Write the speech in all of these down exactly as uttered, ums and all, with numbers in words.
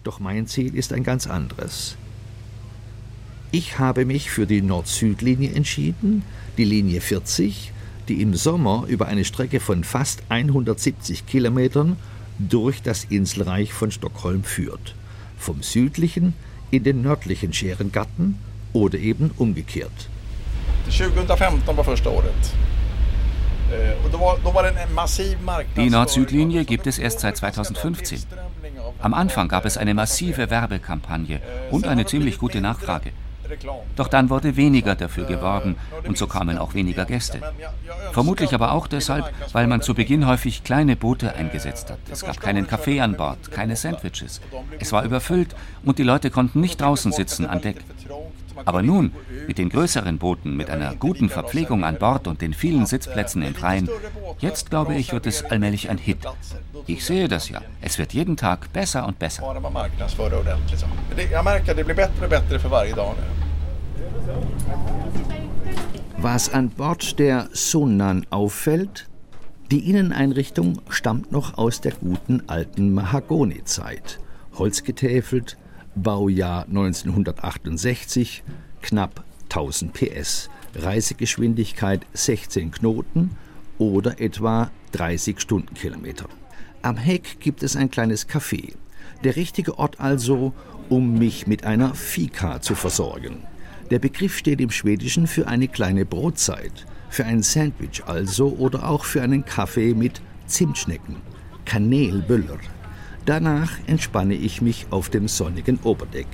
Doch mein Ziel ist ein ganz anderes. Ich habe mich für die Nord-Süd-Linie entschieden, die Linie vierzig, die im Sommer über eine Strecke von fast hundertsiebzig Kilometern durch das Inselreich von Stockholm führt. Vom südlichen in den nördlichen Schärengarten oder eben umgekehrt. zweitausendfemton war första året. Die Nord-Süd-Linie gibt es erst seit zweitausendfünfzehn. Am Anfang gab es eine massive Werbekampagne und eine ziemlich gute Nachfrage. Doch dann wurde weniger dafür geworben und so kamen auch weniger Gäste. Vermutlich aber auch deshalb, weil man zu Beginn häufig kleine Boote eingesetzt hat. Es gab keinen Kaffee an Bord, keine Sandwiches. Es war überfüllt und die Leute konnten nicht draußen sitzen an Deck. Aber nun, mit den größeren Booten, mit einer guten Verpflegung an Bord und den vielen Sitzplätzen im Freien, jetzt glaube ich, wird es allmählich ein Hit. Ich sehe das ja. Es wird jeden Tag besser und besser. Was an Bord der Sunnan auffällt, die Inneneinrichtung stammt noch aus der guten alten Mahagoni-Zeit. Holzgetäfelt, Baujahr neunzehnhundertachtundsechzig, knapp tausend P S, Reisegeschwindigkeit sechzehn Knoten oder etwa dreißig Stundenkilometer. Am Heck gibt es ein kleines Café. Der richtige Ort also, um mich mit einer Fika zu versorgen. Der Begriff steht im Schwedischen für eine kleine Brotzeit, für ein Sandwich also oder auch für einen Kaffee mit Zimtschnecken, Kanelböller. Danach entspanne ich mich auf dem sonnigen Oberdeck.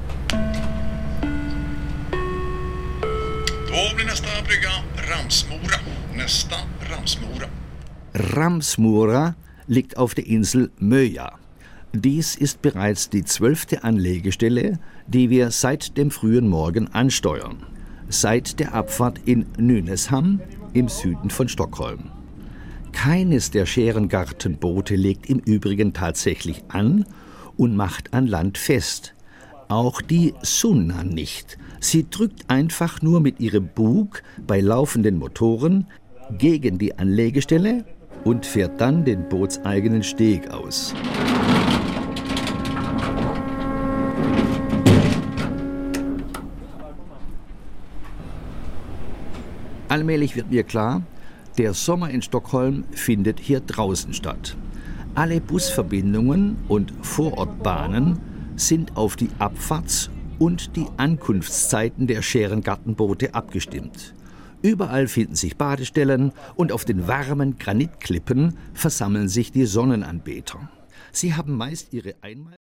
Ramsmura liegt auf der Insel Möja. Dies ist bereits die zwölfte Anlegestelle, die wir seit dem frühen Morgen ansteuern. Seit der Abfahrt in Nynäshamn im Süden von Stockholm. Keines der Schärengartenboote legt im Übrigen tatsächlich an und macht an Land fest. Auch die Sunnan nicht. Sie drückt einfach nur mit ihrem Bug bei laufenden Motoren gegen die Anlegestelle und fährt dann den bootseigenen Steg aus. Allmählich wird mir klar, der Sommer in Stockholm findet hier draußen statt. Alle Busverbindungen und Vorortbahnen sind auf die Abfahrts- und die Ankunftszeiten der Schärengartenboote abgestimmt. Überall finden sich Badestellen und auf den warmen Granitklippen versammeln sich die Sonnenanbeter. Sie haben meist ihre Einmal